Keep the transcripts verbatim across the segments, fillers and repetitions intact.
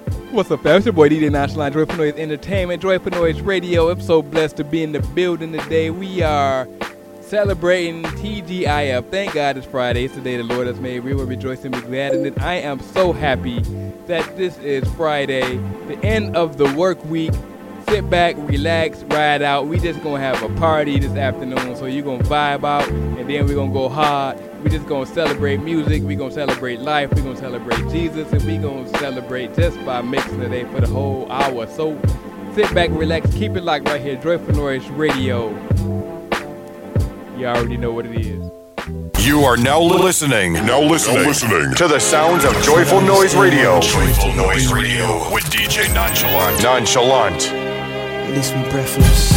What's up, fam? It's your boy D J Nonchalant, Joyful Noise Entertainment, Joyful Noise Radio. I'm so blessed to be in the building today. We are celebrating T G I F. Thank God it's Friday. It's the day the Lord has made. We will rejoice and be glad in it. I am so happy that this is Friday, the end of the work week. Sit back, relax, ride out. We just gonna have a party this afternoon, so you're gonna vibe out, and then we're gonna go hard. We just gonna celebrate music. We gonna celebrate life. We gonna celebrate Jesus, and we gonna celebrate just by mixing today for the whole hour. So sit back, relax, keep it locked right here, Joyful Noise Radio. You already know what it is. You are now listening, now listening, now listening to the sounds of Joyful Noise Radio. Joyful Noise Radio with D J Nonchalant. Nonchalant. Leaves me breathless.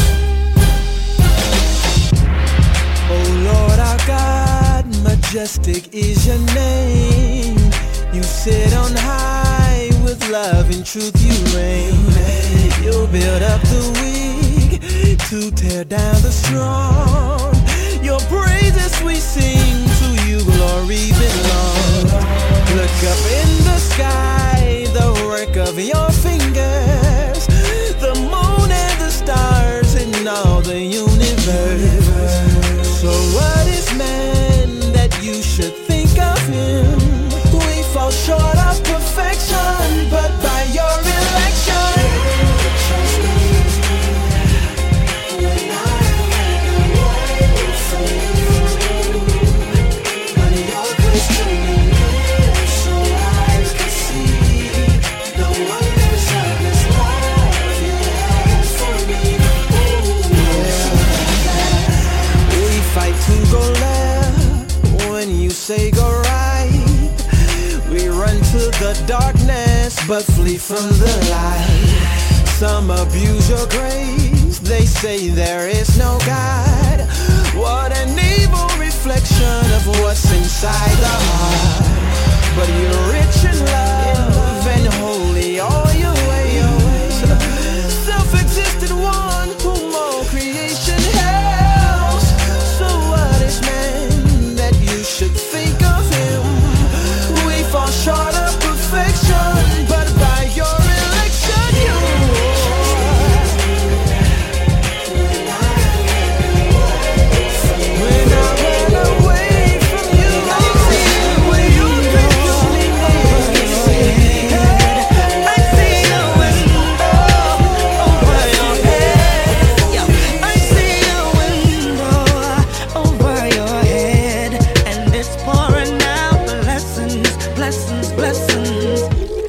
Oh Lord our God, majestic is your name. You sit on high, with love and truth you reign. You build up the weak to tear down the strong. Your praises we sing, to you glory belongs. Look up in the sky, the work of your fingers, the moon and the stars and all the universe. So what is man that you should think of him? We fall short of perfection, but by your election. Say go right, we run to the darkness, but flee from the light. Some abuse your grace, they say there is no God. What an evil reflection of what's inside the heart. But you're rich in love and holy all your ways. Self-existent one whom all creation hails. So what is man that you should think of him? We fall short of perfection, but by your election you when I ran away from you, I see where you I see a window over your head. I see a window over your head, and it's pouring out blessings, blessings, blessings.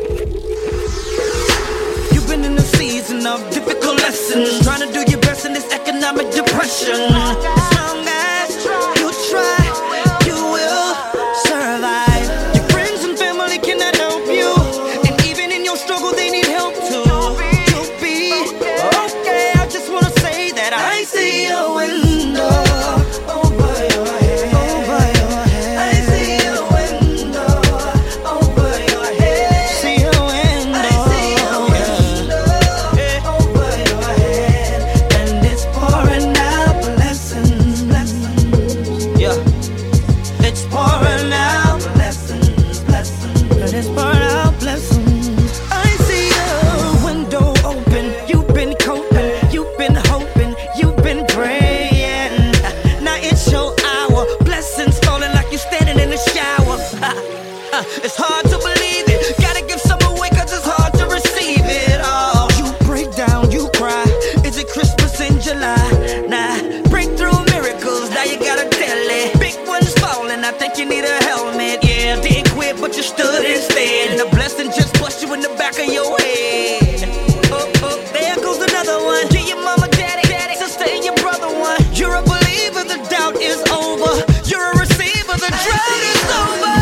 You've been in a season of difficult lessons, trying to do your best in this economic depression. As long as you try, you will survive. Your friends and family cannot help you, and even in your struggle they need help too. You'll be okay. I just wanna say that I see a window over your head. Over your head. I see a window over your head. See a window. I see a window over your head, and it's pouring out blessings, blessings. Yeah, it's pouring out blessings, blessings, and it's pouring out blessings. I see a window open. You've been coping, you've been hoping, you've been praying. Now it's your hour. Blessings falling like you're standing in the shower. It's hard to believe it. Gotta give some away 'cause it's hard to receive it all. You break down, you cry. Is it Christmas in July? Nah, breakthrough miracles. Now you gotta tell it. Big ones falling. I think you need a helmet. Yeah, didn't quit, but you stood instead. And the blessing just pushed you in the back of your head. Oh, oh, there goes another one. Get your mama, daddy, daddy, sister, and your brother one. You're a believer, the doubt is over. You're a receiver, the drought is over.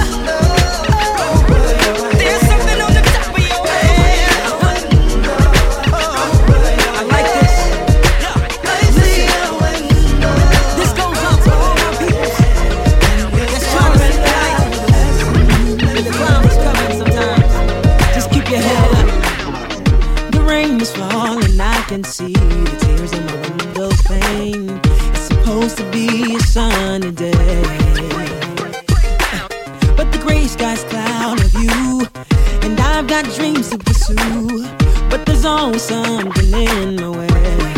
There's something on the top of your head. I like this. This goes out to all my people that's trying to survive. The clown is coming sometimes. Just keep your head up. The rain is falling, I can see the tears in my window pane. It's supposed to be a sunny day, but the gray skies cloud of you, and I I've got dreams to pursue, but there's always something in the way.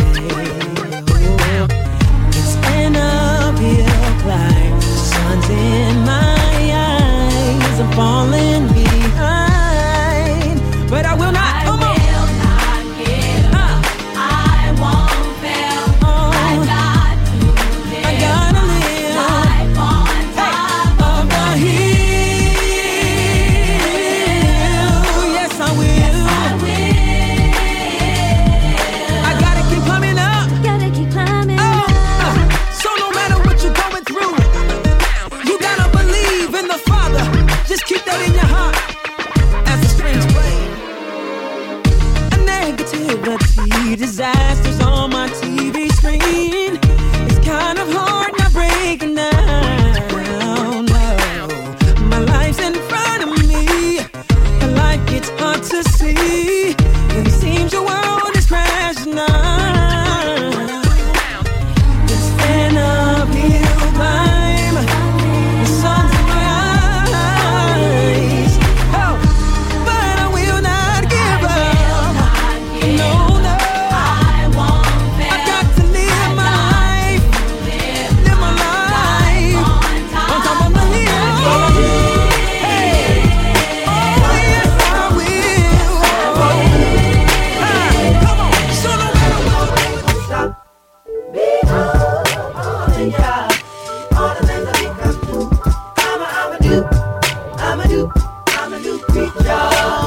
Oh, it's an uphill climb. Sun's in my eyes. I'm falling behind, but I will not. I will not give up. I won't fail. Oh, I got to live. I gotta live. Life on top Hey, of the hill. Yes, I will. I will. I gotta keep climbing up. Gotta keep climbing Oh, up. uh, so no matter what you're going through, you gotta believe in the Father. Just keep that in your heart as the strings play. A negativity, disasters on my T V screen. It's kind of hard not breaking down. No, my life's in front of me, and life gets hard to see. And it seems your world is crashing down. It's an uphill climb. The sun's in my eyes. Oh, but I will not give up. No, no. I won't fail. I've got to live my life. Live Live my life on on top of the hill. Hey. Oh, yes, I will. Ah, come on. So no matter what you do, stop. All the things that we come to, I'm a, I'm a do, I'm a do, I'm a do preacher.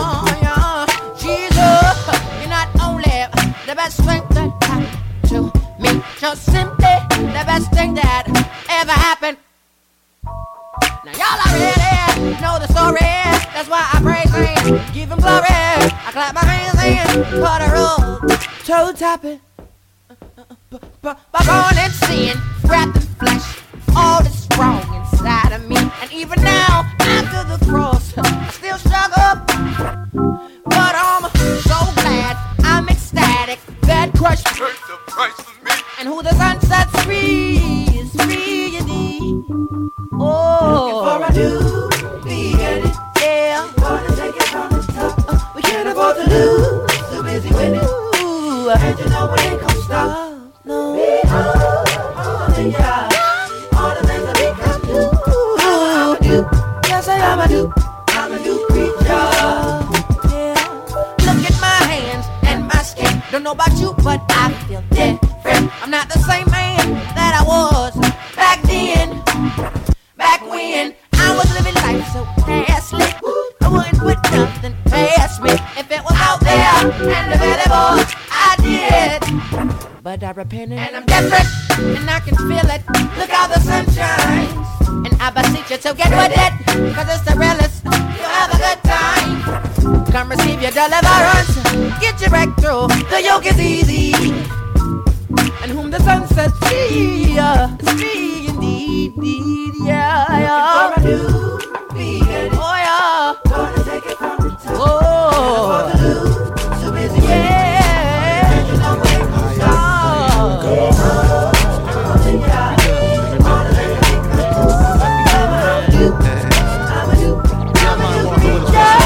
Jesus, you're not only the best thing that happened to me, just simply the best thing that ever happened. Now y'all already know the story, that's why I praise him, give him glory. I clap my hands in, put a roll, toe tapping. But born in sin, wrapped in flesh, all that's wrong inside of me. And even now, after the cross, I still struggle. But I'm so glad, I'm ecstatic, that crushed me. the price of me. And who the sun sets free is free indeed. Oh, For I do begin it, yeah. wanna take it from the top. We can't afford to lose, too busy winning. Ooh, And you know we ain't gonna stop. no. All the yeah, all the things that we can do. I'm a do, Yes, I I'm am. a do, I'm a do preacher. Yeah. Look at my hands and my skin. Don't know about you, but I feel different. I'm not the same man that I was back then. Back when I was living life so fastly, I wouldn't put nothing past me. If it was out there and available, I did. But I repented and I'm different, and I can feel it. Look how the sun shines, and I beseech you to get with it, cause it's the realest. You'll have a good time. Come receive your deliverance, get your breakthrough. The yoke is easy, and whom the sun sets free uh, is free indeed, indeed, yeah, For yeah. I do begin it, Oh yeah, wanna take it from the top. oh For the lose, too busy winning. yeah. And you know we ain't gonna stop. Oh. All the yeah, all the things that we can do. I'm a do, I'm a do, I'm a do preacher.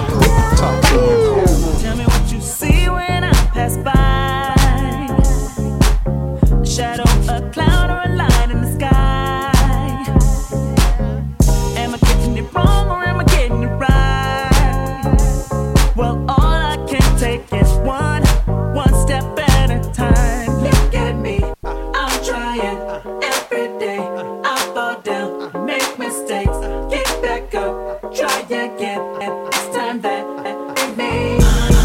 Tell me what you see when I pass by. A shadow, a cloud, or a light in the sky. Am I getting it wrong or am I getting it right? Well, all I can take is one, one step at a time. Look at me, I'm trying every day. I fall down, make mistakes, get back up, try again. And this time that it may.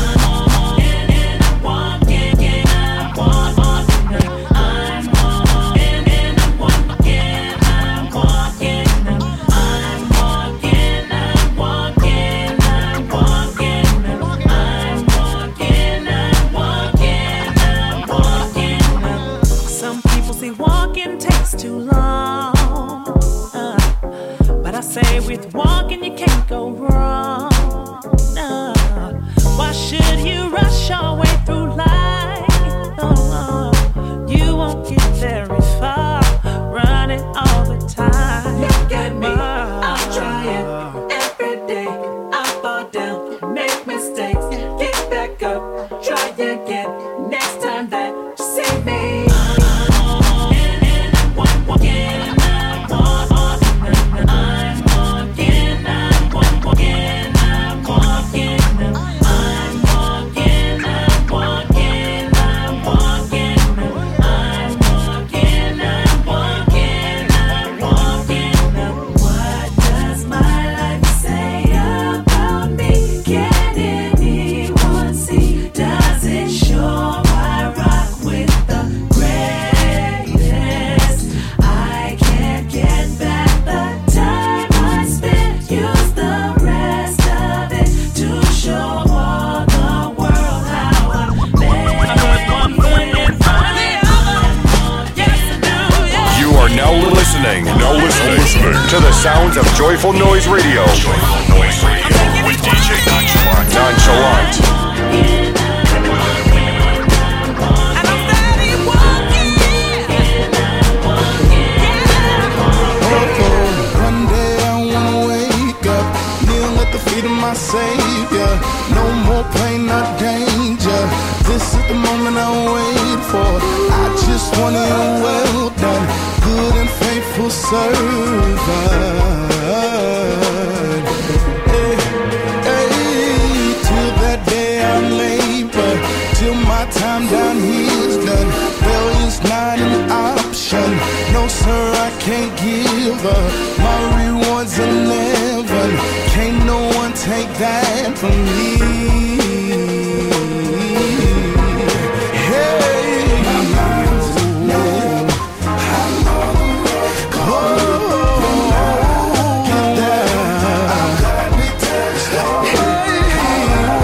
Some people say walking takes too long, uh, but I say with walking you can't go wrong. Uh, why should you rush your way through life? Uh, you won't get very far running all the time. Look at me, I'm trying every day. I fall down, make to the sounds of Joyful Noise Radio. Joyful Noise Radio with D J Nonchalant. Nonchalant. My Savior, no more pain, no danger. This is the moment I wait for. I just want it well done, good and faithful servant. Hey, hey, till that day I labor, till my time down here is done. Failure not an option. No sir, I can't give up. My rewards in heaven. Can't no one take that from me. Hey, my mind's made up. I'm on the road. Oh, get down. I'm glad we tell the story. Hey,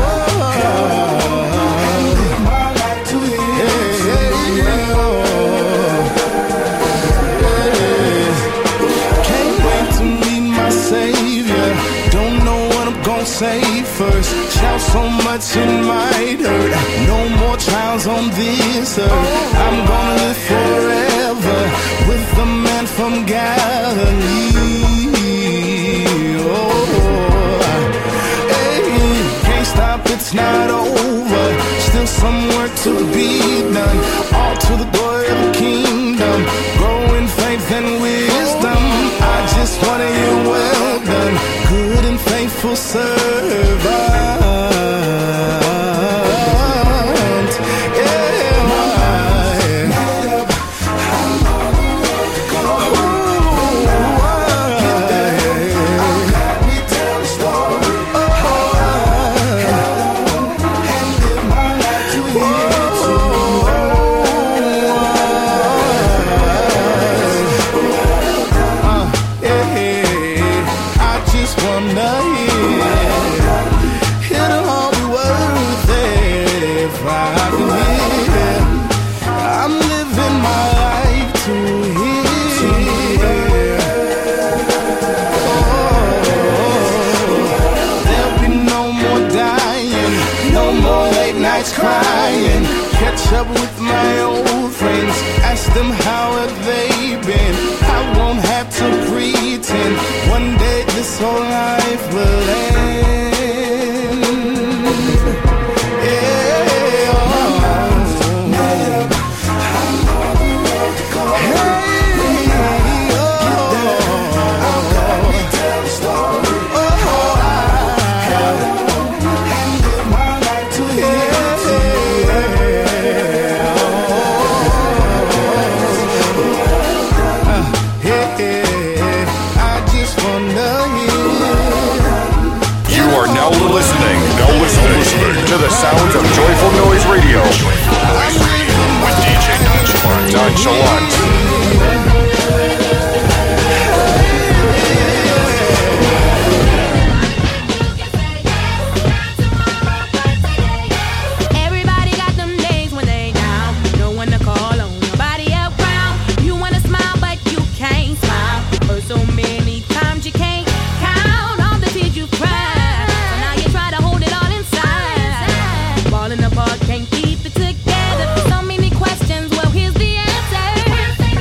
and live my life to His. Hey, hey, can't wait to meet my Savior. Don't know what I'm gon' say first. Shout so much it might hurt. No more trials on this earth. I'm gonna live forever with the man from Galilee. Oh, hey, can't stop, it's not over. Still some work to be done. All to the glory of the kingdom. Grow in faith and wisdom. I just wanna hear well done, good and faithful servant. Crying, catch up with my old friends, ask them how have they been. I won't have to pretend, one day this whole life will end. Yeah, oh. Hey, oh. I'm glad we tell the story. Oh, and live my life to Him. Listening, now listening to the sounds of Joyful Noise Radio. Joyful Noise Radio with D J Nonchalant. Nonchalant. Can't keep it together. So many questions. Well, here's the answer.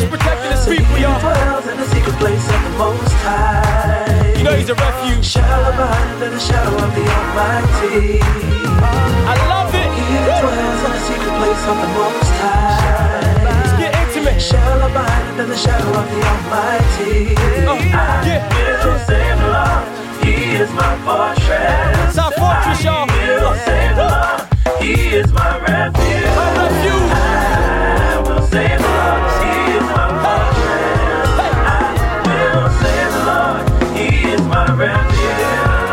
protecting his people, y'all. Dwells in the secret place of the Most High. You know he's a refuge. Shall abide under the shadow of the Almighty. I love it. He that dwells in the secret place of the Most High. Let's get intimate. Shall abide under the shadow of the Almighty. Oh, yeah. I will save the Lord. He is my fortress. It's our fortress, y'all. I will save the Lord. He is my refuge. My refuge. I will save the Lord. He is my fortress. I will save the Lord. He is my refuge.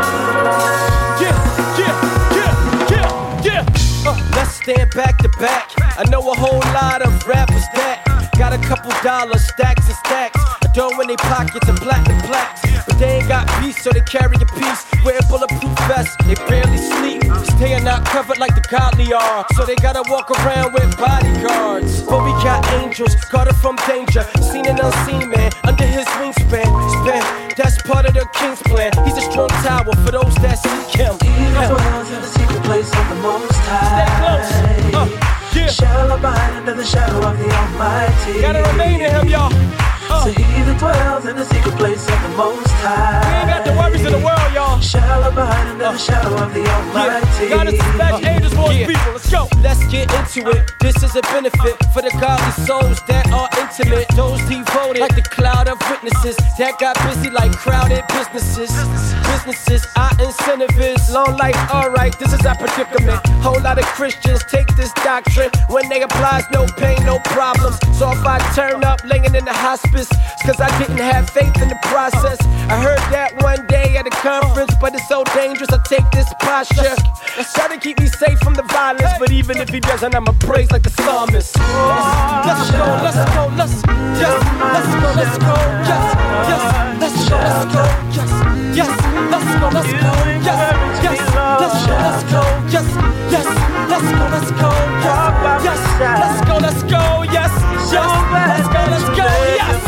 Yeah, yeah, yeah, yeah, yeah. Uh, let's stand back to back. I know a whole lot of rappers that got a couple dollars, stacks and stacks. Adorn in their pockets and platinum plaques. But they ain't got peace, so they carry a piece. Wear bulletproof vests, they barely sleep. Staying out covered like the godly are. So they gotta walk around with bodyguards. But we got angels, guarded from danger. Seen and unseen, man, under his wingspan. Span, that's part of the king's plan. He's a strong tower for those that seek him. He that dwells in the secret place of the Most High. Stay close. Uh, yeah. Shall abide under the shadow of the Almighty. Gotta remain in him, y'all. Uh. So he that dwells in the secret place of the Most High. We ain't got the worries of the world, y'all. Shall abide under uh. the shadow of the Almighty. Yeah. God is dispatch uh. angels for his yeah. people. Let's go. Let's get into it. This is a benefit for the godly souls that are intimate. Those devoted like the cloud of witnesses that got busy like crowded businesses. Businesses, our incentive is long life. Alright, this is our predicament. Whole lot of Christians take this doctrine. When they apply, no pain, no problems. So if I turn up laying in the hospice, it's cause I didn't have faith in the process. I heard that one day at a conference, but it's so dangerous, I take this posture. Try to keep me safe from the violence, but even if he doesn't, I'ma praise like the psalmist. Let's go, let's go, let's yes, let's go, let's go, yes, yes, let's go, let's go, yes, yes, let's go, let's go, yes, yes, let's go, let's go, yes, yes, let's go, let's go, yes, yes, let's go, let's go, yes, yes, let's go, let's go, yes.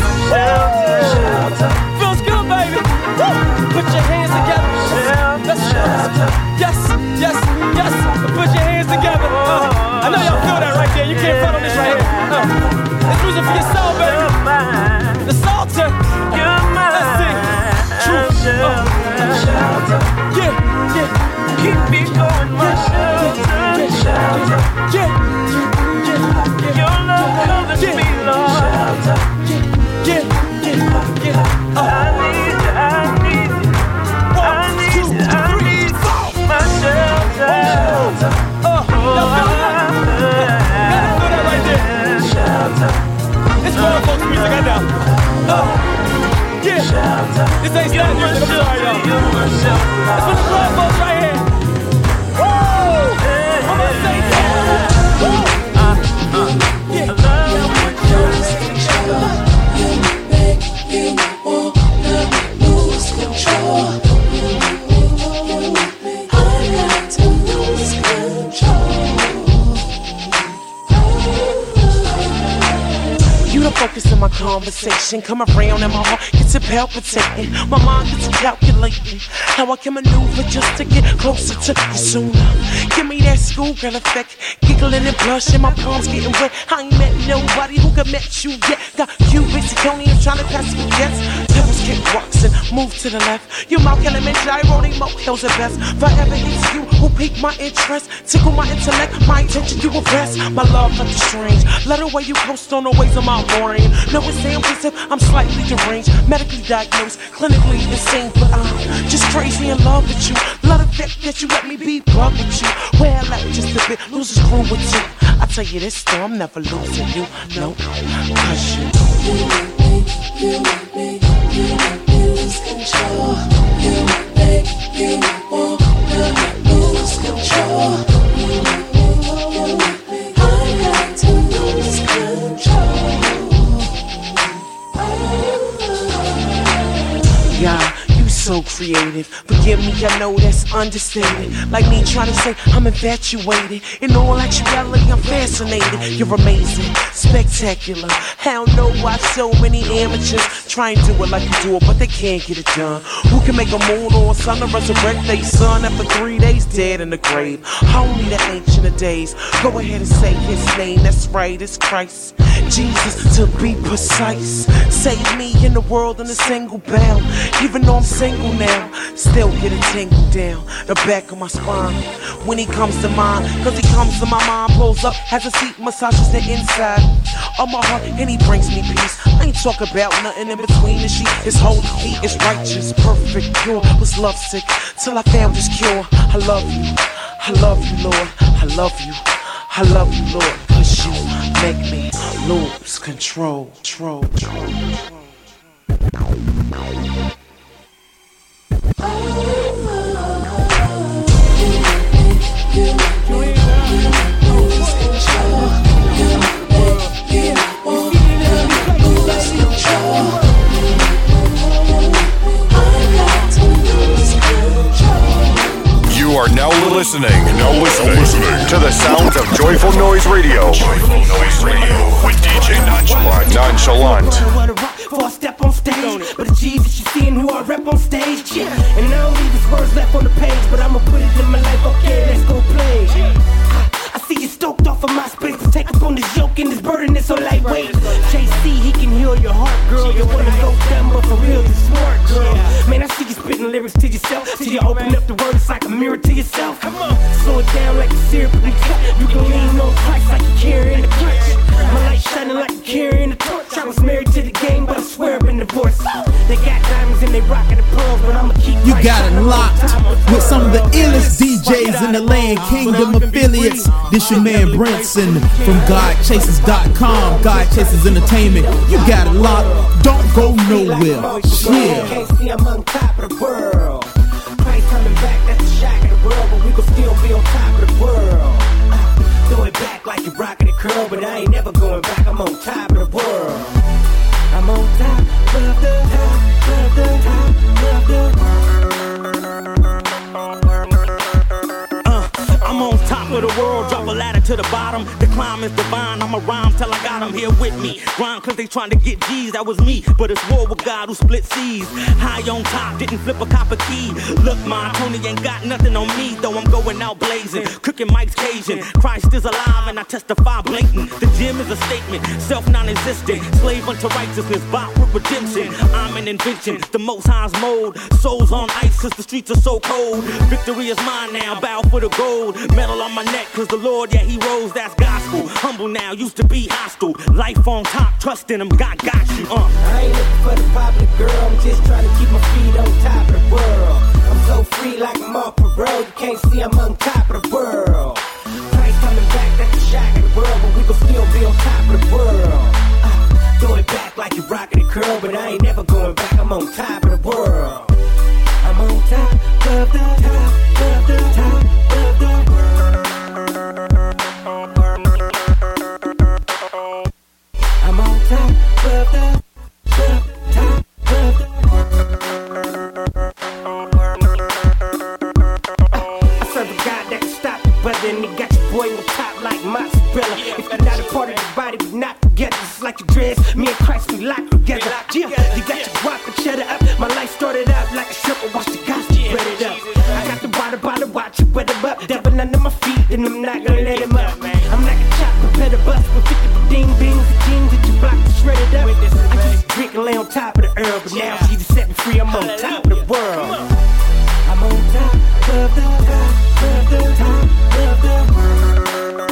Feels good, baby. Woo. Put your hands together. Let's go. Yes, yes, yes. Put your hands together. Uh, I know y'all feel that right there. You can't front on this right here. Uh, this music for your soul, baby. The Psalter. Let's sing. Truth. Uh, yeah, yeah. Keep me going, my shelter. Yeah, yeah, yeah. Your love covers me, Lord. Yeah, yeah, yeah. Uh, I need you, I need you. I need you, I need you. My shelter. Uh, y'all feel that? Gotta feel that right there. Shelter. It's grown folks music, I know. Uh, yeah. This ain't sad music, I'm sorry, y'all. It's for the grown folks right here. Woo! I'm gonna say yeah. Woo! Uh, uh, yeah. You wanna lose control. I got to lose control. You the focus of my conversation. Come around and my heart gets to palpitating. My mind gets to calculating how I can maneuver just to get closer to you sooner. Give me that schoolgirl effect, giggling and blushing, my palms getting wet. I ain't met nobody who could match you yet. Got you, Basic-Tonians trying to pass me yes. Pebbles kick rocks and move to the left. Your mouth element gyro, they motels are best. Forever it's you who pique my interest, tickle my intellect, my attention you impress. My love left is strange. Let the way you coast on the ways of my brain. No, it sounds as if I'm slightly deranged, medically diagnosed, clinically insane, but I'm just crazy in love with you. Love the fact that you let me be bug with you. Well, I just a bit loses crew with you. I tell you this, though, I'm never losing you. No, cause you. You make me, you make me, you make me lose control. You make, you wanna lose control. You make me, you make me, I got to lose control. Yeah, you so so creative. Forgive me, I know that's understated. Like me trying to say I'm infatuated. In all actuality, I'm fascinated. You're amazing, spectacular. Hell no, why so many amateurs try and do it like you do it, but they can't get it done. Who can make a moon or a sun and resurrect their son after three days dead in the grave? Only the ancient of days. Go ahead and say his name, that's right, it's Christ. Jesus, to be precise. Save me in the world in a single bound. Even though I'm single now, still get a tingle down the back of my spine when he comes to mind. Cause he comes to my mind, pulls up, has a seat, massages the inside of my heart, and he brings me peace. I ain't talking about nothing in between the sheet. It's holy feet, it's righteous, perfect, pure. Was lovesick till I found this cure. I love you, I love you, Lord. I love you, I love you, Lord. Cause you make me lose control, control, control, control. You are now listening, now listening, listening to the sounds of Joyful Noise Radio. Joyful Noise Radio with D J Nonchalant. Nonchalant. Before I step on stage, but the Jesus you seeing who I rep on stage, yeah. And I don't leave these words left on the page, but I'ma put it in my life. Okay, let's go play. I, I see you stoked off of my space to take up on this yoke and this burden is so lightweight. J C, he can heal your heart, girl. You wanna go dumb, but for real, you smart, girl. Man, I see you spitting lyrics to yourself. See you open up the word, it's like a mirror to yourself. Come on, slow it down like a syrup in the cup. You can lean on Christ like you're carrying a clutch. My light shining like you're carrying a torch. I was married to the game, but I swear I've been divorced. They got diamonds and they rockin' the pearls, but I'ma keep. You got it locked with some of the illest D Js in the land, Kingdom affiliates. This your man Brinson from God Chasers dot com, God Chasers Entertainment. You got it locked. Don't go nowhere. Chill. Can't see I'm on top of the world. Christ coming back, that's the shock of the world, but we gon' still be on top of the world. Uh, throw it back like you're rocking the curl, but I ain't never going back. I'm on top of the world. I'm on top of the top of the top of the. Uh, I'm on top of the world, drop a ladder to the bottom. The climb is divine, I'ma rhyme till I got them here with me. Rhyme cause they trying to get G's, that was me. But it's war with God who split seas. High on top, didn't flip a copper key. Look, my Tony ain't got nothing on me, though I'm going out blazing. Cooking Mike's Cajun, Christ is alive and I testify blatant. The gym is a statement, self non-existent. Slave unto righteousness, bought with redemption. I'm an invention, the most high's mode. Souls on ice cause the streets are so cold. Victory is mine now, bow for the gold. Medal on my neck cause the Lord, yeah he rose, that's gospel. Humble now, used to be hostile. Life on top, trust in him, God got you, uh. I ain't looking for the popular girl, I'm just trying to keep my feet on top of the world. I'm so free like I'm off parole, you can't see I'm on top of the world. Christ coming back, that's the shock of the world, but we gon' still be on top of the world. Uh, throw it back like you're rocking the curl, but I ain't never going back, I'm on top of the world. I'm on top of the top of the top of the world. I'm on top of the top, top of the world. I serve a God that can stop the brother, and he got your boy on top like mozzarella. If you're not a part of the body, we not together. It's like your dress, me and Christ, we lock together. Yeah, you got your guap and cheddar up. My life started out like a simple, watch the gospel spread it up. I got the water bottle, watch it wet him up. Devil under my feet, and I'm not gonna let him up. I'm like a chop, prepare to bust with fifty ding beans, the jeans that you block to shred it up. I used to drink and lay on top of the earth, but now Jesus set me free, I'm on top of the world. I'm on top of the top of the top of the world.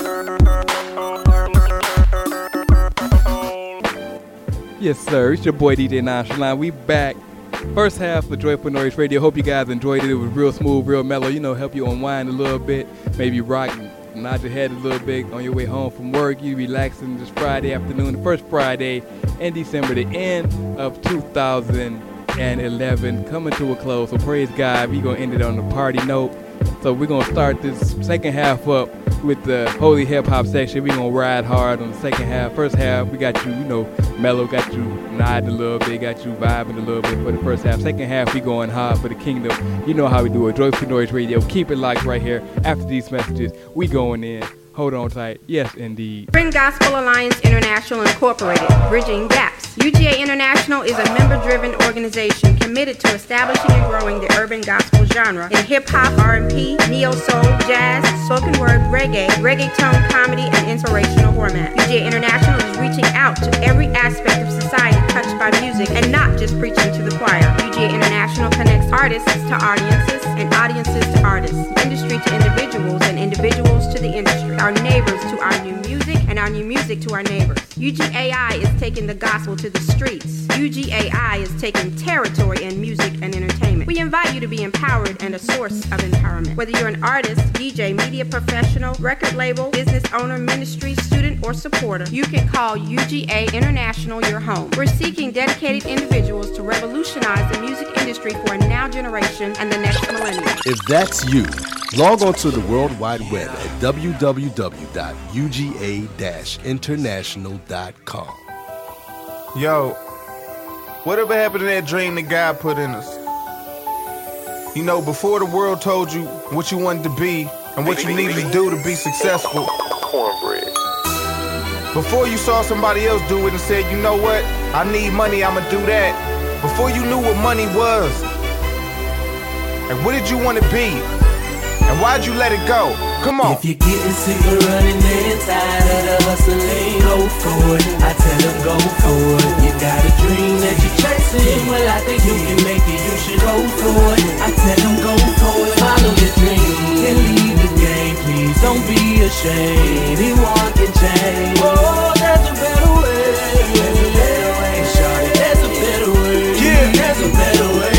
Yes, sir. It's your boy D J Nonchalant. We back. First half of Joyful Noise Radio. Hope you guys enjoyed it. It was real smooth, real mellow. You know, help you unwind a little bit. Maybe rock, nod your head a little bit on your way home from work. You relaxing this Friday afternoon, the first Friday in December, the end of two thousand eleven, coming to a close. So praise God. We're going to end it on a party note. So we're gonna start this second half up with the holy hip hop section. We're gonna ride hard on the second half. First half, we got you, you know, mellow, got you nodding a little bit, got you vibing a little bit for the first half. Second half, we going hard for the kingdom. You know how we do it. Joyful Noise Radio. Keep it locked right here. After these messages, we going in. Hold on tight. Yes, indeed. Urban Gospel Alliance International Incorporated, Bridging Gaps. U G A International is a member-driven organization committed to establishing and growing the urban gospel genre in hip-hop, R and B, neo-soul, jazz, spoken word, reggae, reggaeton, comedy, and inspirational format. U G A International is reaching out to every aspect of society touched by music and not just preaching to the choir. U G A International connects artists to audiences and audiences to artists, industry to individuals and individuals to the industry, our neighbors to our new music and our new music to our neighbors. U G A I is taking the gospel to the streets. U G A I is taking territory in music and entertainment. We invite you to be empowered and a source of empowerment. Whether you're an artist, D J, media professional, record label, business owner, ministry, student, or supporter, you can call U G A International your home. We're seeking dedicated individuals to revolutionize the music industry for a now generation and the next millennium. If that's you, log on to the World Wide Web at w w w dot u g a dash international dot com. Yo, whatever happened to that dream that God put in us? You know, before the world told you what you wanted to be and what you needed to do to be successful. Cornbread. Before you saw somebody else do it and said, you know what, I need money, I'ma do that. Before you knew what money was. Like, what did you want to be? And why'd you let it go? Come on. If you're getting sick of running and tired of the hustling, go for it. I tell them go for it. You got a dream that you're chasing, well I think you can make it, you should go for it. I tell them go for it. Follow your dream and leave the game, please don't be ashamed. Anyone can change. Oh, there's a better way. There's a better way, shawty. There's a better way. Yeah, there's a better way.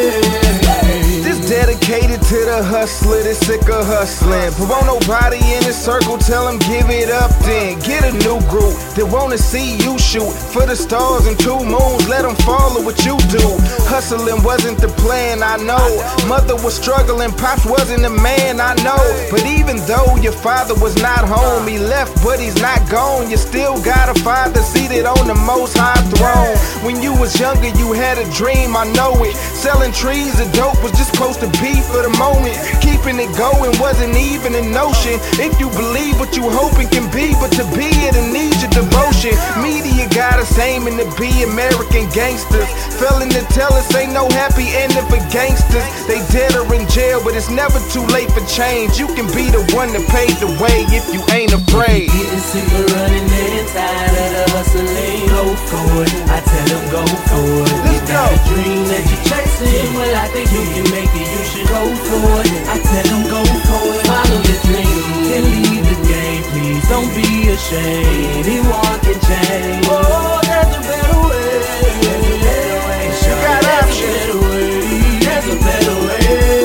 Dedicated to the hustler that's sick of hustling. But won't nobody in the circle tell him give it up then. Get a new group that wanna see you shoot for the stars and two moons. Let them follow what you do. Hustling wasn't the plan, I know. Mother was struggling, Pops wasn't a man, I know. But even though your father was not home, he left but he's not gone. You still got a father seated on the most high throne. When you was younger you had a dream, I know it. Selling trees of dope was just supposed to be for the moment. Keeping it going wasn't even a notion. If you believe what you hoping can be, but to be it it needs your devotion. Media got us aiming to be American gangsters. Failing to tell us ain't no happy ending for gangsters. They dead or in jail, but it's never too late for change. You can be the one that paved the way if you ain't afraid. Getting sick of running and tired of the hustling, go for it. I tell them go for it. Let's you got go. a dream that you're chasing, well I think you can make it, you should go for it. I tell them go for it. Follow your dream and leave the game, please don't be ashamed. Anyone can change. Oh, there's a better way. There's a better way. You got options. There's a better way.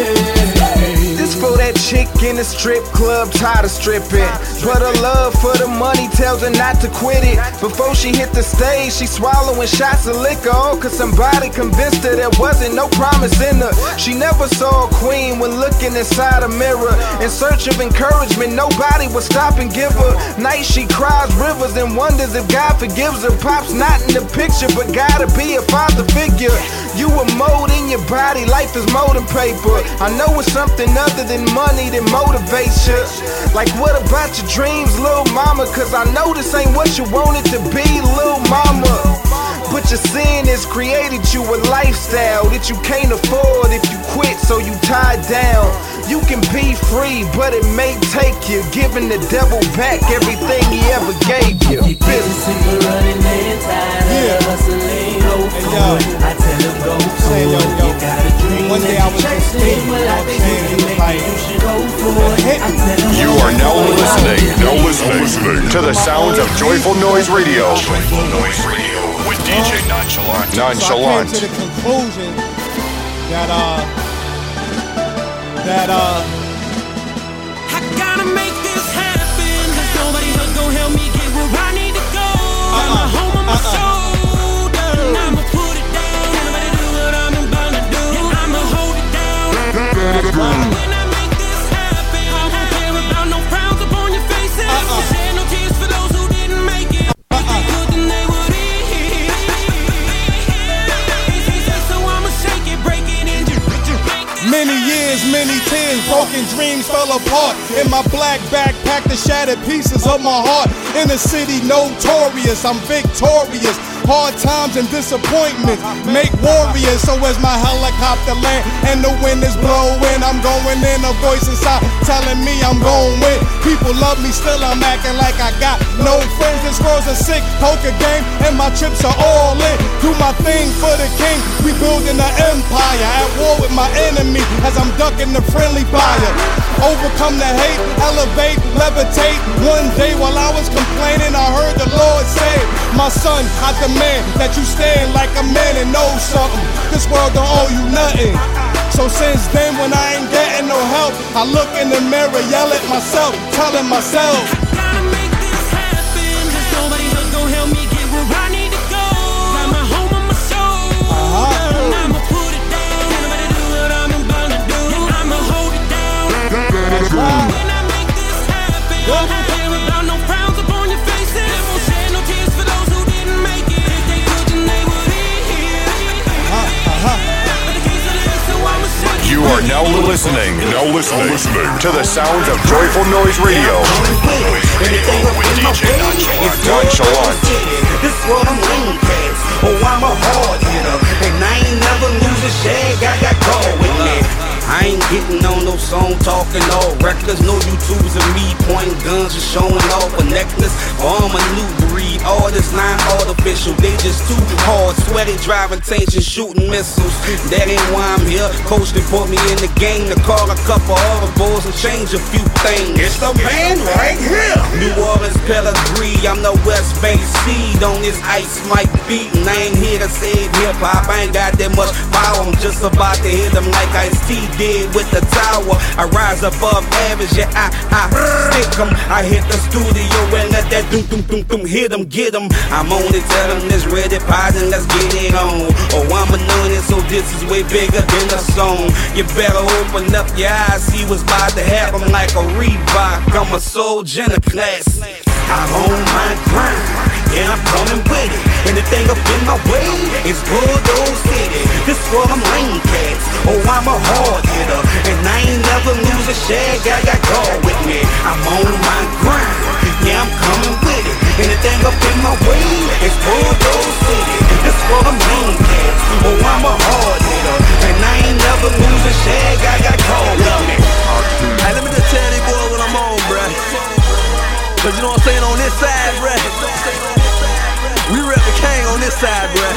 This for that chick in the strip club, tired of stripping. But her love for the money tells her not to quit it. Before she hit the stage, she swallowing shots of liquor. All cause somebody convinced her there wasn't no promise in her. She never saw a queen when looking inside a mirror. In search of encouragement, nobody would stop and give her. Nights she cries rivers and wonders if God forgives her. Pop's not in the picture, but gotta be a father figure. You a mold in your body, life is more than paper. I know it's something other than money that motivates you. Like what about your dreams, little mama? Cause I know this ain't what you wanted to be, little mama. But your sin has created you a lifestyle that you can't afford if you quit, so you tied down. You can be free, but it may take you giving the devil back everything he ever gave you. You get sick of running and tired of hustling, go for it. I tell them go for it. You got a dream One day I was just thinking, you know what I'm saying? It's like, You are now listening, now listening to the sounds of Joyful Noise Radio. Joyful Noise Radio with D J Nonchalant. Nonchalant. So I came to the conclusion that uh that uh I gotta make this happen. Cause nobody else gon' help me get where I need to go. Got my home on my shoulder, and I'ma put it down. Nobody do what I'm about to do, and I'ma hold it down. When I make this broken dreams fell apart. In my black backpack, the shattered pieces of my heart. In the city notorious, I'm victorious. Hard times and disappointment make warriors. So as my helicopter land and the wind is blowing, I'm going in, a voice inside telling me I'm going win. People love me, still I'm acting like I got no friends. This world's a sick poker game and my chips are all in. Do my thing for the king, we building an empire. At war with my enemy as I'm ducking the friendly fire. Overcome the hate, elevate, levitate. One day while I was complaining, I heard the Lord say, my son, I demand that you stand like a man and know something. This world don't owe you nothing. So since then when I ain't getting no help, I look in the mirror, yell at myself, telling myself, Gotta make this happen, 'cause nobody else gon' help me get where I need to go. Got my home on my soul, and I'ma put it down. Nobody do what I'm about to do, and I'ma hold it down. When I make this happen, I don't care about no frowns upon your faces. I won't shed no tears for those who didn't make it. If they could, then they would be here. But the case of this, so I'ma say You are now listening, now listening, listening to the sounds of Joyful Noise Radio. With D J Nonchalant. Nonchalant. This what I'm lean cats. Oh, I'm a hard hitter, and I ain't never lose a shag. I got caught with me. I ain't getting on no song talking all reckless. No YouTubes of me pointing guns and showing off a necklace. Oh, I'm a new breed, all this line artificial. They just too hard, sweaty, driving tanks and shooting missiles. That ain't why I'm here. Coach they put me in the game to call a couple other boys and change a few things. It's the man right here. New Orleans pedigree, I'm the West Bank seed on this ice mic beat. And I ain't here to save hip hop. I ain't got that much power. I'm just about to hit them like Ice-T did with the tower. I rise above average, yeah, I, I stick 'em. I hit the studio and let that doom, doom, doom, doom, hit 'em, get 'em. I'm on it, tell 'em this ready, pot, and let's get it on. Oh, I'm anointed, so this is way bigger than a song. You better open up your eyes, see what's about to happen like a Reebok. I'm a soldier in a class. I'm on my grind, and I'm coming with it. Anything up in my way is Bulldoze City. This for them lame cats. Oh, I'm a hard hitter, and I ain't never lose a shag. I got God with me. I'm on my grind, yeah, I'm coming with it. Anything up in my way is Bulldoze City. This for them lame cats. Oh, I'm a hard hitter, and I ain't never lose a shag. I got God with me. Hey, let me just tell these boys what I'm on, bruh. Cause you know what I'm saying, on this side, bruh, we rep the king on this side, bruh.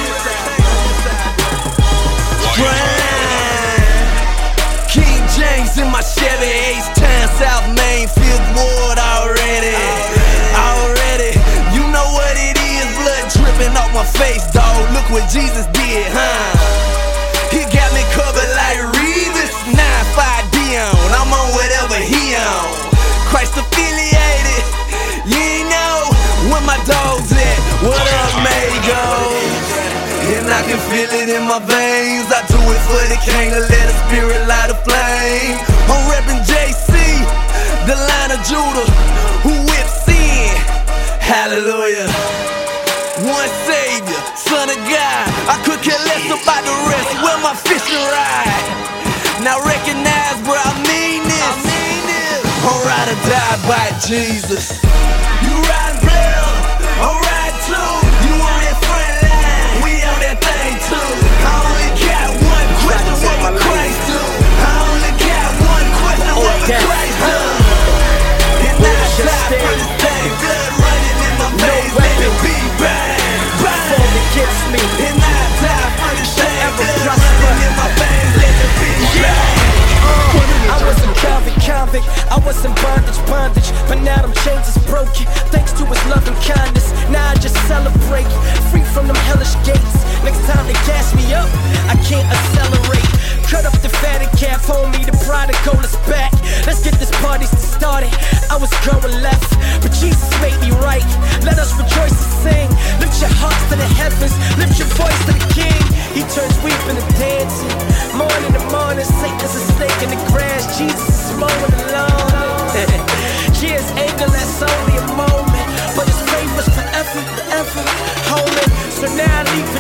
King James in my Chevy, H-Town, South Main, Fifth Ward already. Already, you know what it is, blood dripping off my face, dawg. Look what Jesus did, huh? He got me covered like Reeves, nine five Dion. I'm on whatever he on. Christ affiliated. You ain't know where my dog's at. What up, Magos? And I can feel it in my veins. I do it for the king to let the spirit light a flame. I'm reppin' J C, the line of Judah, who whips in. Hallelujah. One Savior, Son of God. I could care less about the rest. Where my fishing ride? Now recognize where I mean this. I mean this. I'm ride or die by Jesus. You ride blood, I'm ride too. You on that front line, we on that thing too. I only got one question, what my Christ do? I only got one question, what my Christ do? And I die for this thing, blood running in my veins, let it be bang, bang. Form against me, and I die for this thing, blood running in my veins, let it be bang. I was a convict, convict, I was in bondage, bondage, but now them chains is broken, thanks to his love and kindness. Now I just celebrate, free from them hellish gates. Next time they gas me up, I can't accelerate. Cut up the fatted calf, homie, the prodigal is back. Let's get this party started. I was going left, but Jesus made me right. Let us rejoice and sing. Lift your hearts to the heavens, lift your voice to the King. He turns weeping to dancing. Morning to morning, Satan's a snake in the grass. Jesus is mowing the lawn. Yeah, his anger lasts only a moment, but his favor's forever, forever. Homie, so now I leave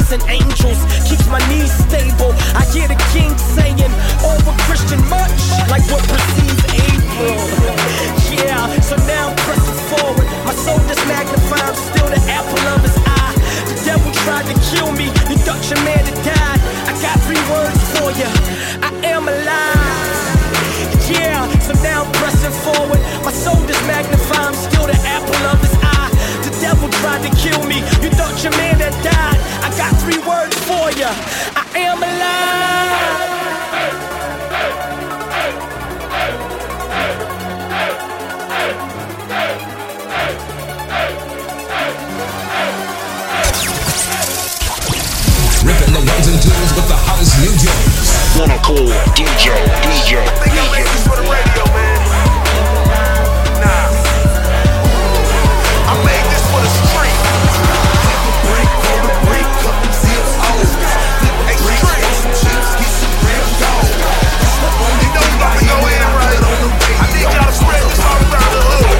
demons and angels, keeps my knees stable. I hear the king saying, over Christian much, like what precedes April. Yeah, so now I'm pressing forward. My soul is magnified, I'm still the apple of his eye. The devil tried to kill me, you thought your man had died. I got three words for you, I am alive. Yeah, so now I'm pressing forward. My soul is magnified, I'm still the apple of his eye. The devil tried to kill me, you thought your man had died. I got three words for you, I am alive. Ripping the ones and twos with the hottest new joints. Wanna cool D J, D J, D J. For the radio, man. Nah. I made this for the street. Take a break, hold a break, couple zips, oh. Hey, street, get some chips, get some real dough. You know you got to go in right. I need y'all to spread this all around the hood.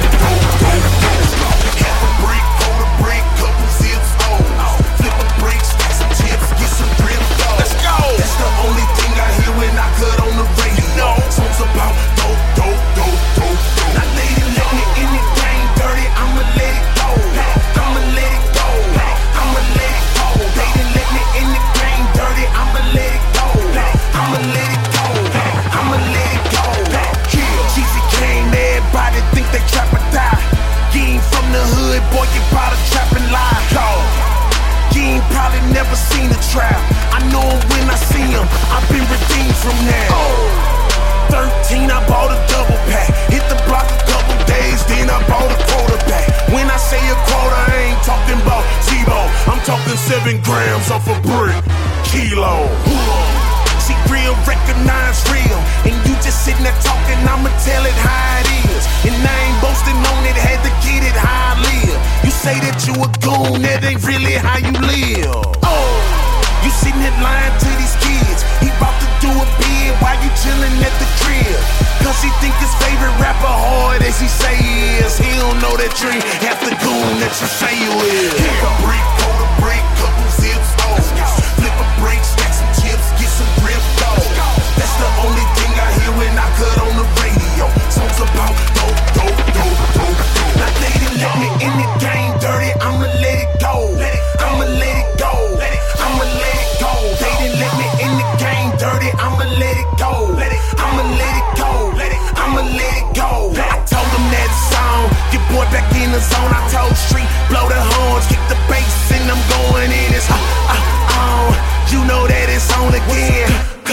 Half a break, hold a break, couple zips, oh. Flip a break, stack some chips, get some real dough. Let's go. That's the only thing I hear when I cut on the radio. Songs about dope, dope, dope, dope, dope. Now lady, let me in the game dirty, I'ma let it go. I'ma let it go. I'ma let it go. They didn't let me in the game dirty, I'ma let it go. I'ma let it go. I'ma let it go. Cheesy came, everybody think they trap or die. You ain't from the hood, boy, you probably trapping live. You ain't probably never seen a trap. I know him when I see him, I've been redeemed from that. thirteen, I bought a double pack. Hit the block a couple days, then I bought a quarterback. When I say a quarter, I ain't talking about T-Bo. I'm talking seven grams off a brick. Kilo. See, real recognize real. And you just sitting there talking, I'ma tell it how it is. And I ain't boasting on it, had to get it how I live. You say that you a goon, that ain't really how you live. Oh, you sitting here lying to these kids. He about to do a bid while you chilling at the crib. Cause he think his favorite rapper hard as he say he is. He don't know that you ain't half the goon that you say you is. Hit a break, hold a break, couple zips, oh. Flip a break, stack some chips, get some grip, oh. That's the only thing I hear when I cut on the radio. Songs about dope, dope, dope, dope, dope. Now they didn't let me in the game dirty, I'ma let it go. I'ma let it go. I'ma let it go. They didn't let me in the game dirty, I'ma let it go. I'ma let it go. I'ma let it go. I told them that song, get boy back in the zone. I told Street, blow the horns, kick the bass, and I'm going in. It's uh, uh, uh, you know that it's on again.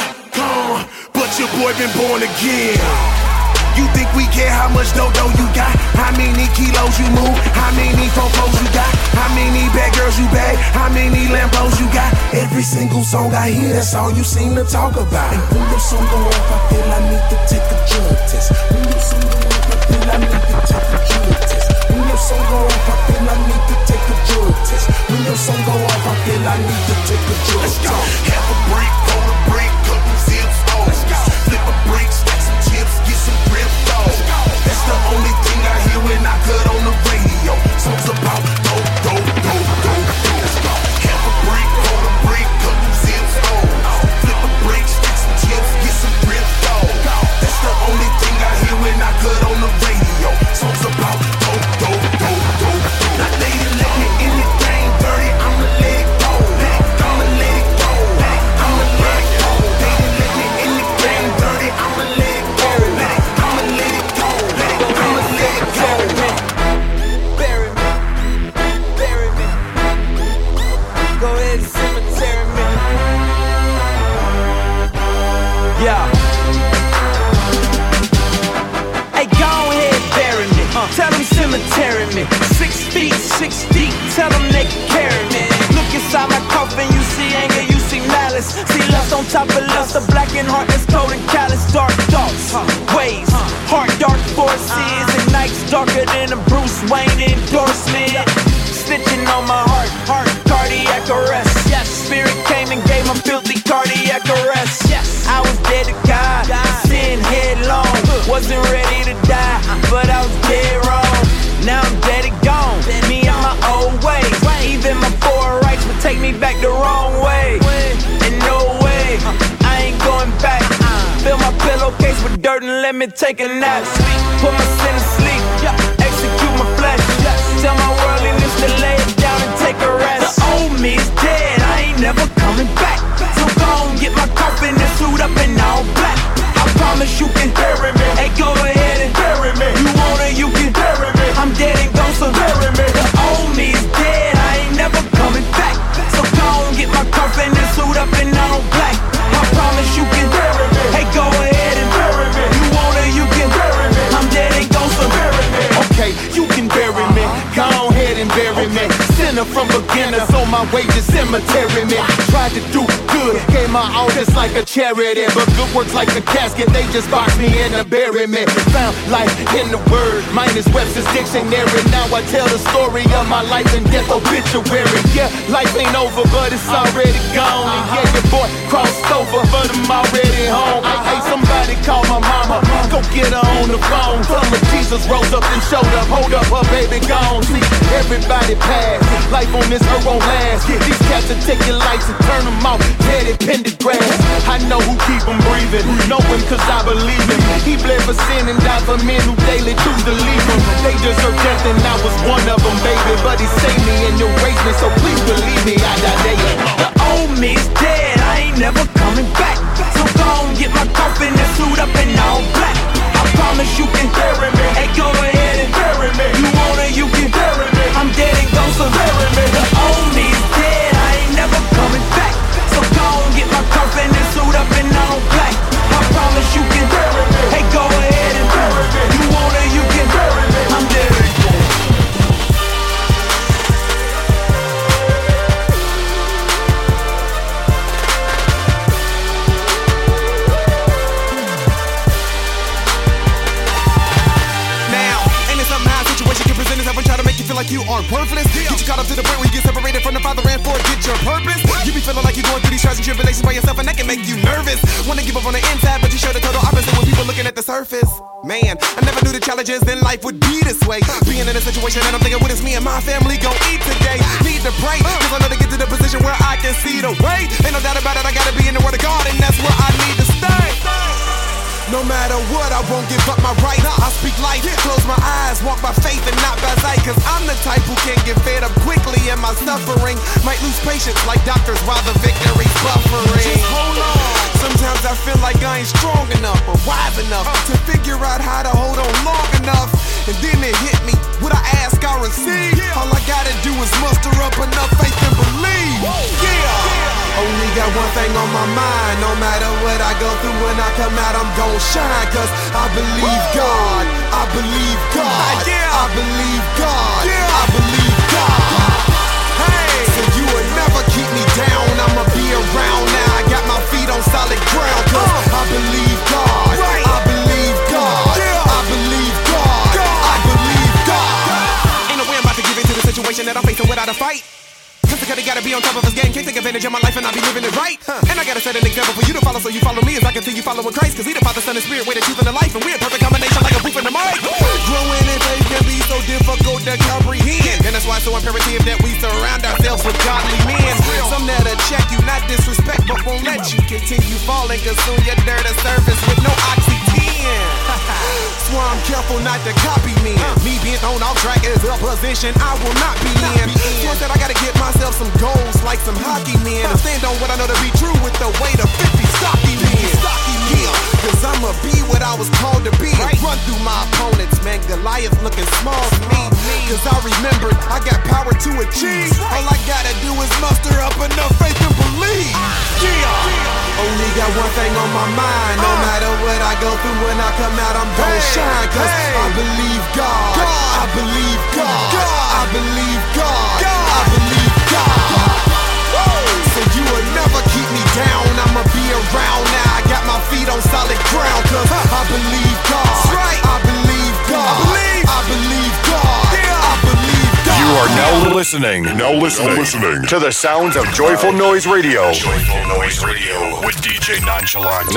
But your boy been born again. You think we care how much dodo you got? How many kilos you move? How many fofos you got? How many bad girls you bag? How many Lambos you got? Every single song I hear, that's all you seem to talk about. And when your song go off, I feel I need to take a drug test. When your song go off, I feel I need to take a drug test. When your song go off, I feel I need to take a drug test. When your song go off, I feel I need to take a drug test. Let's go. Have a break, hold a break, couple zips, oh. Let's go. Flip a break, stack some chips, get some grip, oh. That's the only thing I hear when I cut on the radio. Songs about dope, dope, dope, dope, dope. Let's go. Have a break, hold a break, couple zips, oh. Flip a break, stack some chips, get some grip, oh. That's the only thing I hear when I cut on the radio. Songs about dope, dope, dope, dope, dope. Now they didn't let me in the game dirty, I'ma let it go. I'ma let it go. I'ma let it go. They didn't let me in the game dirty, I'ma let it go. I'ma let it go. I'ma let it go. Bury me, bury me. Go ahead and cemetery me. Yeah. Hey, go ahead, bury me. Uh, tell them cemetery me. Six feet, six deep. Tell them they can carry me. Look inside my coffin, you see anger, you see malice. See lust on top of lust, a blackened heart that's cold and callous. Dark thoughts, ways, heart dark forces, and nights darker than a Bruce Wayne endorsement. Stitching on my heart, heart, cardiac arrest. Yes, spirit came and gave my filthy cardiac arrest. Yes, I was dead to God, sin headlong. Wasn't ready to die, but I was dead wrong. Now I'm dead and gone, me and my old ways. Even my four rights would take me back the wrong dirt and let me take a nap. Put my sin to sleep, yeah. Execute my flesh, yeah. Tell my worldliness to lay it down and take a rest. The old me is dead, I ain't never coming back. So go on, get my coffin and suit up in all black. I promise you can bury me. Hey, go ahead and bury me. You want it, you can bury me. I'm dead and gone, so bury me. The old me is dead, I ain't never coming back. So go on, get my coffin and suit up in all black. I promise you can bury me. Hey, go ahead and bury me. You want it, you can bury me. I'm dead and gone, so bury me. Okay, you can bury me. Go ahead and bury me. Sinner from beginners on my way to cemetery me. Tried to do good, gave my all just like a charity. But good works like a casket, they just box me in and bury me. Found life in the word, minus Webster's dictionary. Now I tell the story of my life and death obituary. Yeah, life ain't over, but it's already gone. And yeah, your boy crossed over, but I'm already home. Hey, hey, somebody call my mama, go get her on the phone. Tell her Jesus rose up and showed up, hold up, her baby gone. See, everybody passed, life on this earth won't last. These cats will take your lights and turn them off, dead at Pendergrass. I know who keep them breathing, know him cause I believe him. He bled for sin and died for men who daily choose to leave him. They deserve death and I was one of them, baby. But he saved me and erased me, so please believe me, I die daily. The old me is dead, I ain't never coming back. So go on, get my coffin and suit up in all black. I promise you can bury me. Hey, go ahead and bury me. You want it, you can bury me. I'm dead and gone, so bury me. The old me is dead, I ain't never coming back. So go on, get my coffin and suit up in all black. I promise you can bury me. Hey, go ahead and bury me. You want it, you can bury me. I'm dead and gone. Like you are worthless. Get you caught up to the point where you get separated from the Father and forget your purpose. You be feeling like you're going through these trials and tribulations by yourself, and that can make you nervous. Wanna give up on the inside, but you show the total opposite when people looking at the surface. Man, I never knew the challenges in life would be this way. Being in a situation that I'm thinking, what is me and my family gon' eat today? Need to pray, cause I know to get to the position where I can see the way. Ain't no doubt about it, I gotta be in the Word of God, and that's where I need to stay. No matter what, I won't give up my right. I speak life, close my eyes, walk by faith and not by sight. Cause I'm the type who can't get fed up quickly, and my suffering might lose patience like doctors while the victory's buffering. Just hold on. Sometimes I feel like I ain't strong enough or wise enough to figure out how to hold on long enough. And then it hit me, what I ask I receive. All I gotta do is muster up enough faith and believe. Yeah. Only got one thing on my mind. No matter what I go through, when I come out, I'm gon' shine. Cause I believe God, I believe God, I believe God, I believe God. Hey, so you will never keep me down. I'ma be around now. I got my feet on solid ground. Cause I believe God, I believe God, I believe God, I believe God. Ain't no way I'm about to give into the situation that I'm facing without a fight. Cause he gotta be on top of his game, can't take advantage of my life and I be living it right. Huh. And I gotta set an example for you to follow, so you follow me as I continue following Christ. Cause he the Father, Son, and Spirit, way the truth and the life, and we're a perfect combination like a proof in the mic. Growing in faith can be so difficult to comprehend, and that's why it's so imperative that we surround ourselves with godly men. Some that'll check you, not disrespect, but won't let you continue falling. Cause soon you're there to surface with no oxy ten. That's why I'm careful not to copy me. Me being thrown off track is a position I will not be in. So I said I gotta get myself some goals like some hockey men, and stand on what I know to be true with the weight of fifty stocky men. Yeah, cause I'ma be what I was called to be. Run through my opponents, man. Goliath looking small to me. Cause I remembered I got power to achieve. All I gotta do is muster up enough faith and believe. Yeah. Only got one thing on my mind. No matter what I go through, when I come out, I'm gon' shine. Cause I believe God, I believe God, I believe God, I believe God. So you will never keep me down. I'ma be around now. I got my feet on solid ground. Cause I believe God, I believe God, I believe God, I believe God. You are now listening, now listening, now listening to the sounds of Joyful Noise Radio. Joyful Noise Radio with D J Nonchalant.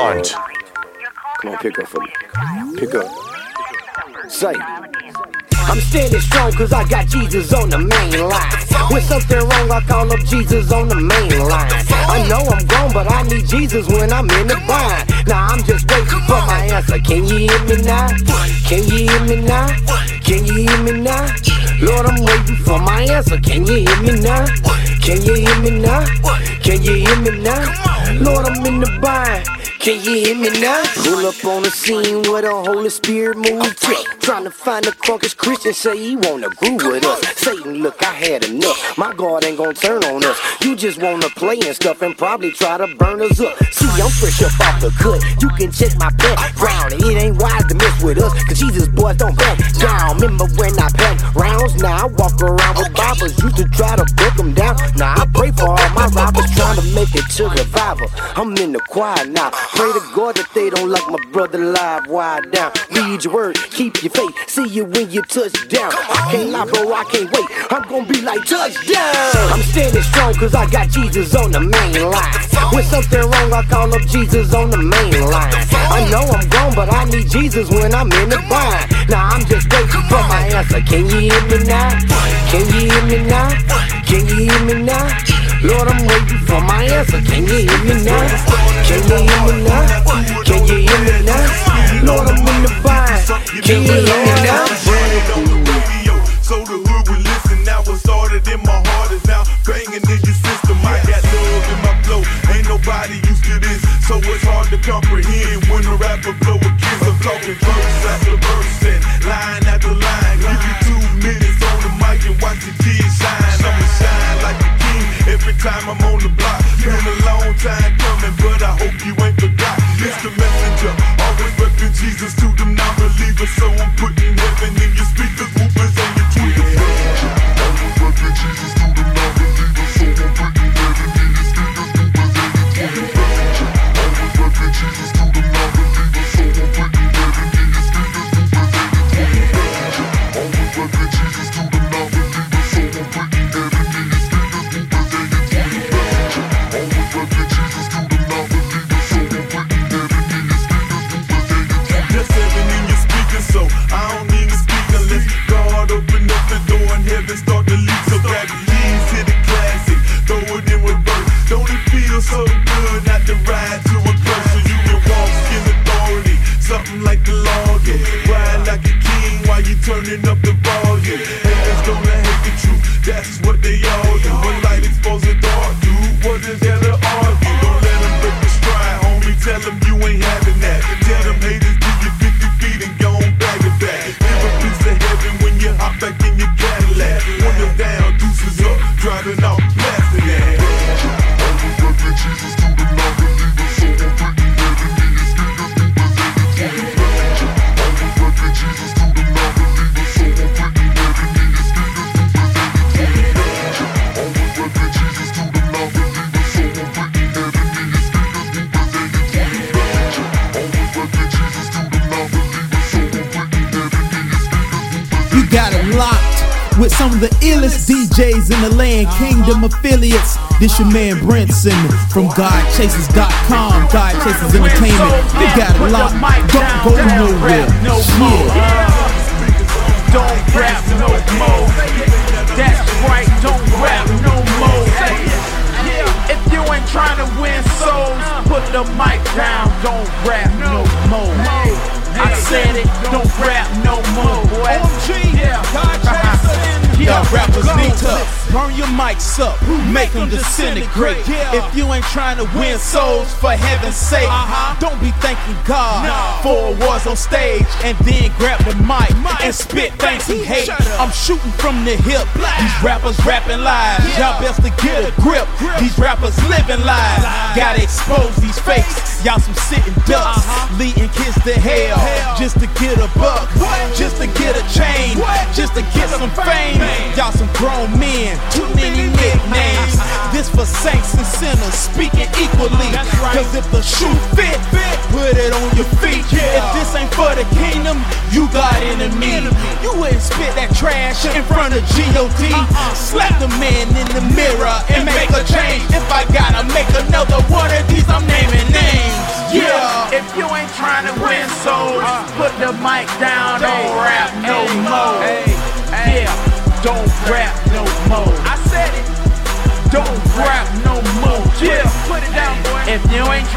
Nonchalant. Come on, pick up for me. Pick up. Say. I'm standing strong cause I got Jesus on the main line. When something wrong, I call up Jesus on the main line. I know I'm gone, but I need Jesus when I'm in the bind. Now I'm just waiting for my answer. Can you hear me now? Can you hear me now? Can you hear me now? Lord, I'm waiting for my answer. Can you hear me now? Can you hear me now? Can you hear me now? Lord, I'm in the bind. Can you hear me now? Pull up on the scene where the Holy Spirit move quick. Trying to find a crunkish Christian, say he wanna groove with us. Satan, look, I had enough. My God ain't gonna turn on us. You just wanna play and stuff and probably try to burn us up. See, I'm fresh up off the cut. You can check my background. It ain't wise to mess with us, cause Jesus boys don't back down. Remember when I packed rounds? Now I walk around with Bibles. Used to try to book them down. Now I pray for all my robbers trying to make it to revival. I'm in the choir now. Pray to God that they don't like my brother live wide down. Read your word, keep your faith. See you when you touch down. I can't lie, bro, I can't wait. I'm gonna be like touchdown. I'm standing strong cause I got Jesus on the main line. When something wrong, I call up Jesus on the main line. I know I'm gone, but I need Jesus when I'm in the bind. Now I'm just waiting for my answer. Can you hear me now? Can you hear me now? Can you hear me now? Lord, I'm waiting for my answer. Can you hear me now? Can you hear me now? Can you hear me now? Lord, I'm in the bind. Can you hear me now? So the hood will listen. Now what started in my heart is now banging in your system. I got love in my flow. Ain't nobody used to this, so it's hard to comprehend when the rapper flow with kids. I'm talking verse after verse and line after line. Give you two minutes on the mic and watch the kids shine. I'ma shine like a king every time I'm on the block. Been a long time coming, but I hope you ain't forgot. It's the messenger, always repping Jesus to them non-believers. So I'm putting heaven in your speakers, whoopers and your tweeters. Always repping Jesus to them non-believers. So I'm putting heaven in your speakers, whoopers and your tweeters. Always repping Jesus to them non-believers. So I'm putting heaven in your speakers, whoopers and your tweeters. Always repping Jesus to them non-believers. So I'm putting heaven in your speakers, whoopers and your tweeters. Always repping Jesus to them non-believers. So I'm putting heaven in your speakers, whoopers and your tweeters. Just heaven in your speakers, so I don't need to speak unless God open up the door and heaven start to leak. So grab your keys, hit the classic, throw it in reverse. Don't it feel so good not to ride to a curse? So you can walk in authority, something like the law, yeah. Ride like a king while you turning up the volume. Haters gonna hate the truth, that's what they all do. When light exposes dark, dude, what is there to argue? Don't let them break the stride, homie, tell them you ain't having that. Tell them haters give you fifty feet and go on back to back. Give a piece of heaven when you hop back in your Cadillac. One them down, deuces up, driving off, blasting that. Always repping Jesus to the non-believers, so I'm putting heaven in your speakers, whoopers and your tweeters. Always repping Jesus to the non-believers, so I'm putting heaven in your speakers, whoopers and your tweeters. Always repping Jesus to the non-believers, so I'm putting heaven in your speakers, whoopers and your tweeters. Always repping Jesus to the non-believers, so I'm putting heaven in your speakers, whoopers. You got it locked with some of the illest D Js in the land, Kingdom affiliates. This your man Brinson from God Chasers dot com, God Chasers Entertainment. You got it locked. Don't go nowhere. Yeah. Don't rap no more. That's right, don't rap no more. If you ain't trying to win souls, put the mic down. Don't rap no more. I said it, don't rap no more. Boy. Y'all rappers need to burn your mics up, make them disintegrate. If you ain't trying to win souls, for heaven's sake, don't be thanking God for awards on stage and then grab the mic and spit things he hates. I'm shooting from the hip. These rappers rapping live. Y'all best to get a grip. These rappers living lives. Gotta expose these fakes. Y'all some sitting ducks, leading kids to hell just to get a buck, just to get a chain, just to get some fame. Y'all some grown men, too many nicknames. This for saints and sinners, speaking equally. Cause if the shoe fit, put it on your feet. If this ain't for the kingdom, you got enemy. You wouldn't spit that trash in front of G O D. Slap the man in the mirror and make a change. If I gotta make another one of these, I'm naming names. Yeah. If you ain't trying to win souls, put the mic down. Don't rap no more.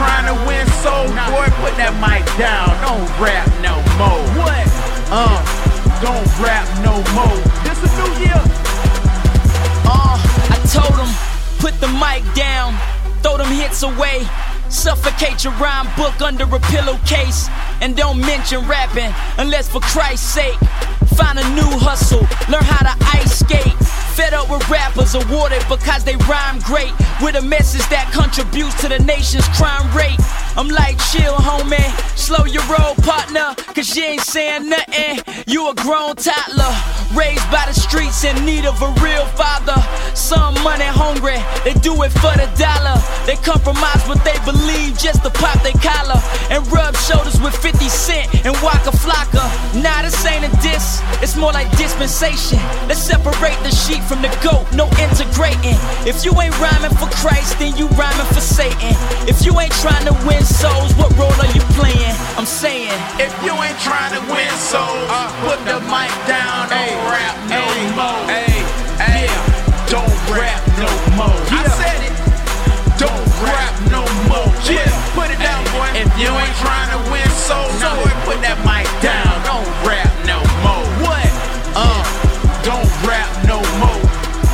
trying to win souls, boy, put that mic down. Don't rap no more. What? Uh, don't rap no more. This a new year. Uh, I told him, put the mic down, throw them hits away. Suffocate your rhyme book under a pillowcase. And don't mention rapping unless for Christ's sake. Find a new hustle, learn how to ice skate. Fed up with rappers awarded because they rhyme great, with a message that contributes to the nation's crime rate. I'm like, chill, homie, slow your roll, partner, cause you ain't saying nothing. You a grown toddler, raised by the streets in need of a real father. Some money hungry, they do it for the dollar. They compromise what they believe just to pop their collar and rub shoulders with fifty cent and Waka Flocka. Nah, this ain't a diss, it's more like dispensation. Let's separate the sheep from the goat, no integrating. If you ain't rhyming for Christ, then you rhyming for Satan. If you ain't trying to win souls, what role are you playing? I'm saying, if you ain't trying to win souls, uh, put the mic down, don't ay, rap no ay, more. Ay, ay, yeah, don't rap no more. Yeah. I said it, don't rap no more. Yeah, put it down, boy. If you ain't trying to win souls, no. boy, put that mic down, don't rap no more. What? Uh, don't rap no more.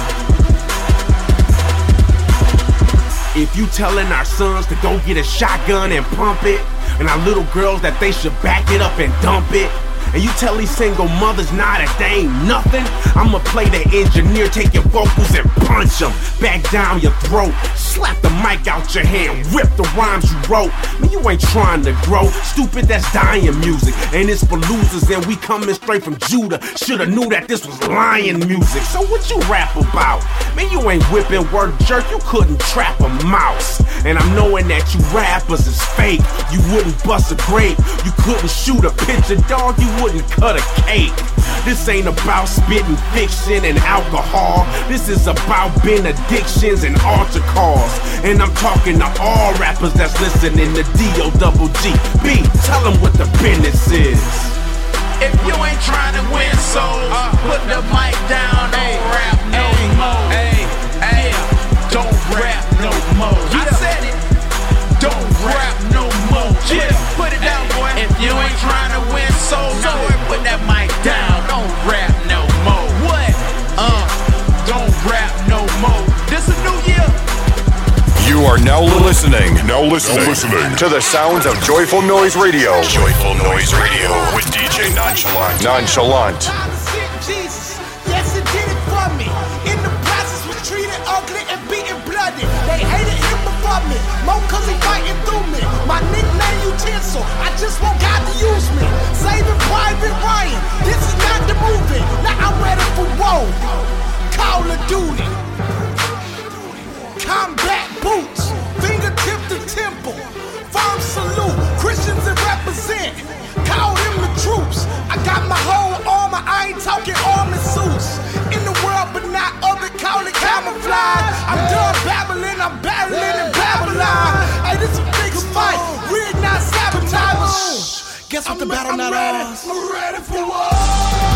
If you telling our sons to go get a shotgun and pump it, and our little girls that they should back it up and dump it, and you tell these single mothers nah that they ain't nothing, I'ma play the engineer, take your vocals and punch them back down your throat. Slap the mic out your hand, rip the rhymes you wrote. Man, you ain't trying to grow. Stupid, that's dying music, and it's for losers, and we coming straight from Judah. Shoulda knew that this was lion music. So what you rap about? Man, you ain't whipping word jerk, you couldn't trap a mouse. And I'm knowing that you rappers is fake. You wouldn't bust a grape, you couldn't shoot a picture, dog, you wouldn't cut a cake. This ain't about spitting fiction and alcohol. This is about benedictions and altar calls. And I'm talking to all rappers that's listening to D O double G B. Tell them what the business is. If you ain't trying to win souls, uh, put the mic down, don't ay, rap no ay, more. Ay, ay, don't rap no more. Yeah. I said it, don't rap no more. Yeah, put it down, boy. If you ain't trying to win souls, no. boy, put that mic down, don't rap no more. What? Uh, don't rap no more. This a new year. You are now listening, now listening, now listening to the sounds of Joyful Noise Radio. Joyful Noise Radio with D J Nonchalant. Nonchalant. Jesus, yes, it did it for me. In the process, was treated ugly and beaten bloody. They hated him before me, more cause he fighting through me. My nickname utensil, I just want God to use me. Saving Private Ryan, this is not the movie. Now I'm ready for war. Call of Duty. Combat boots, fingertip to temple, firm salute, Christians that represent, call them the troops. I got my whole armor, I ain't talking armor suits. In the world but not of it, call it camouflage. I'm done babbling, I'm battling in Babylon. Hey, this a big fight, we're not sabotagers. Guess what, the battle not ours. I'm ready for war.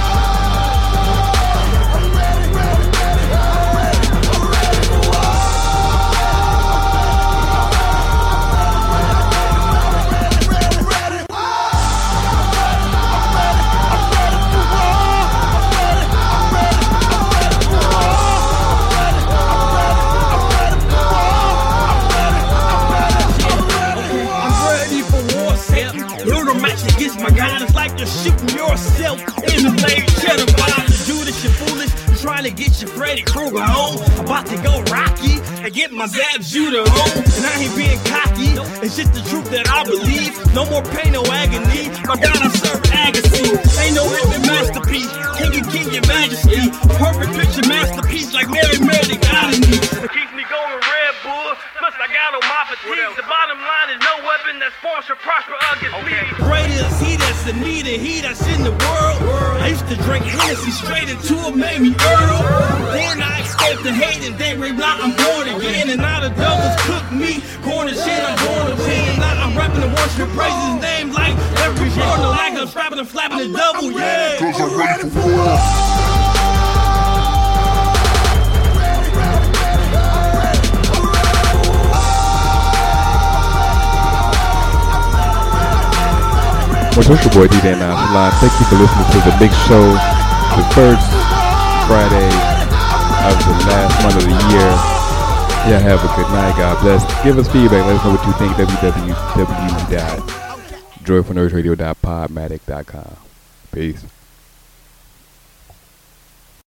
Against my God, it's like you're shooting yourself in the blade. Shut up, Bob. Do this, you're foolish. Trying to get your Freddy Krueger on. About to go Rocky and get my Zab Judah on. And I ain't being cocky, it's just the truth that I believe. No more pain, no agony. My God, I serve Agassi. Ain't no living masterpiece. King of King, your majesty. A perfect picture masterpiece like Mary Mary got in me. It keeps me going Red Bull. Plus I got on my fatigue. The bottom line is no weapon that's formed shall prosper against me. Greater is he that's in me than he that's in the world. I used to drink Hennessy straight into it, made me Earl. Then I escaped the hate and then realized I'm born again. And now the devils cook me, corn and shit, I'm born to win. Now I'm rapping and worship, praise his name like every morning. Like I'm strapping and flapping the double, yeah. Cause I'm ready for war. Well, it's your boy D J Nonchalant. Thank you for listening to the Big Show, the first Friday of the last month of the year. Yeah, have a good night. God bless. Give us feedback. Let us know what you think. w w w dot joyful noise radio dot podmatic dot com. Peace.